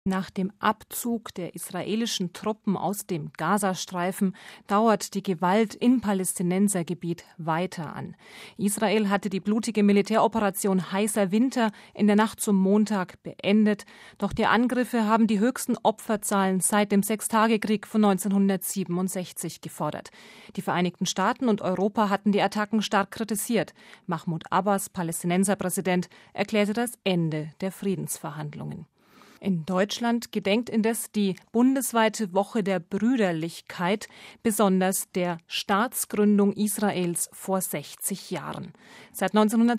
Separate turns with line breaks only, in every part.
Nach dem Abzug der israelischen Truppen aus dem Gazastreifen dauert die Gewalt im Palästinensergebiet weiter an. Israel hatte die blutige Militäroperation Heißer Winter in der Nacht zum Montag beendet. Doch die Angriffe haben die höchsten Opferzahlen seit dem Sechstagekrieg von 1967 gefordert. Die Vereinigten Staaten und Europa hatten die Attacken stark kritisiert. Mahmoud Abbas, Palästinenserpräsident, erklärte das Ende der Friedensverhandlungen. In Deutschland gedenkt indes die bundesweite Woche der Brüderlichkeit besonders der Staatsgründung Israels vor 60 Jahren. Seit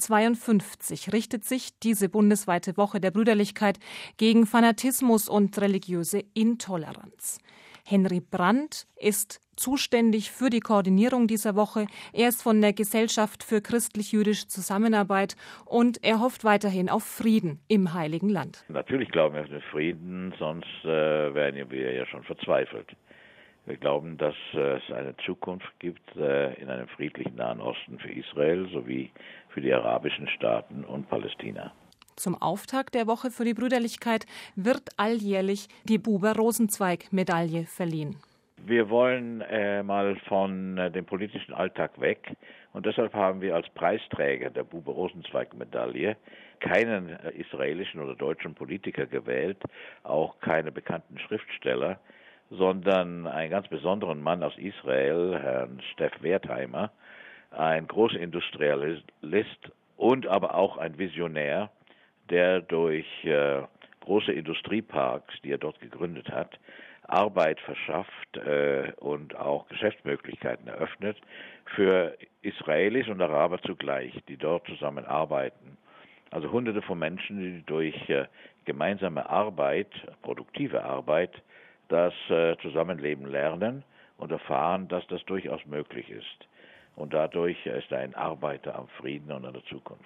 1952 richtet sich diese bundesweite Woche der Brüderlichkeit gegen Fanatismus und religiöse Intoleranz. Henry Brandt ist zuständig für die Koordinierung dieser Woche. Er ist von der Gesellschaft für christlich-jüdische Zusammenarbeit und er hofft weiterhin auf Frieden im Heiligen Land.
Natürlich glauben wir auf den Frieden, sonst wären wir ja schon verzweifelt. Wir glauben, dass es eine Zukunft gibt in einem friedlichen Nahen Osten für Israel sowie für die arabischen Staaten und Palästina.
Zum Auftakt der Woche für die Brüderlichkeit wird alljährlich die Buber-Rosenzweig-Medaille verliehen.
Wir wollen mal von dem politischen Alltag weg und deshalb haben wir als Preisträger der Buber-Rosenzweig-Medaille keinen israelischen oder deutschen Politiker gewählt, auch keine bekannten Schriftsteller, sondern einen ganz besonderen Mann aus Israel, Herrn Steff Wertheimer, ein Großindustrialist und aber auch ein Visionär, der durch große Industrieparks, die er dort gegründet hat, Arbeit verschafft und auch Geschäftsmöglichkeiten eröffnet für Israelis und Araber zugleich, die dort zusammenarbeiten. Also Hunderte von Menschen, die durch gemeinsame Arbeit, produktive Arbeit, das Zusammenleben lernen und erfahren, dass das durchaus möglich ist. Und dadurch ist er ein Arbeiter am Frieden und an der Zukunft.